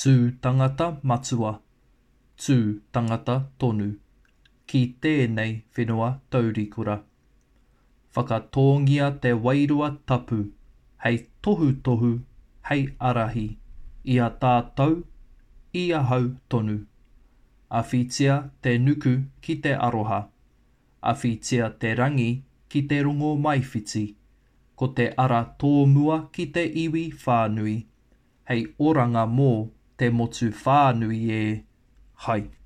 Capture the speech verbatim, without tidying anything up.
Tū tangata matua, tū tangata tonu, ki tēnei whenua taurikura. Whakatongia te wairua tapu, hei tohu tohu, hei arahi, ia tātou, ia hau tonu. Awhitia te nuku ki te aroha, awhitia te rangi ki te rongo maiwhiti, ko te ara tōmua ki te iwi whānui, hei oranga mō te motu whānui e, hai.